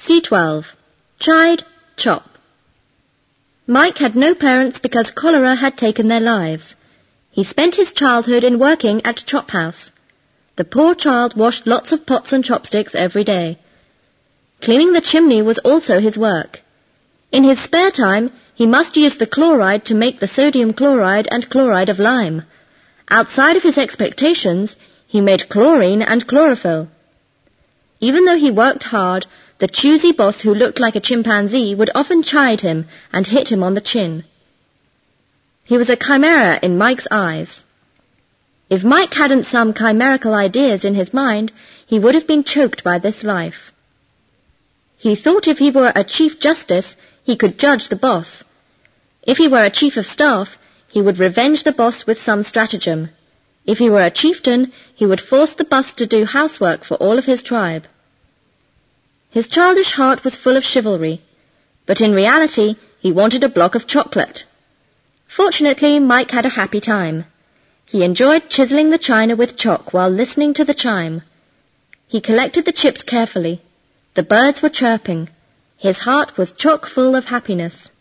C12. Chide, chop. Mike had no parents because cholera had taken their lives. He spent his childhood in working at Chop House. The poor child washed lots of pots and chopsticks every day. Cleaning the chimney was also his work. In his spare time, he must use the chloride to make the sodium chloride and chloride of lime. Outside of his expectations, he made chlorine and chlorophyll. Even though he worked hard, the choosy boss who looked like a chimpanzee would often chide him and hit him on the chin. He was a chimera in Mike's eyes. If Mike hadn't some chimerical ideas in his mind, he would have been choked by this life. He thought if he were a chief justice, he could judge the boss. If he were a chief of staff, he would revenge the boss with some stratagem. If he were a chieftain, he would force the boss to do housework for all of his tribe. His childish heart was full of chivalry, but in reality he wanted a block of chocolate. Fortunately, Mike had a happy time. He enjoyed chiseling the china with chalk while listening to the chime. He collected the chips carefully. The birds were chirping. His heart was chock full of happiness.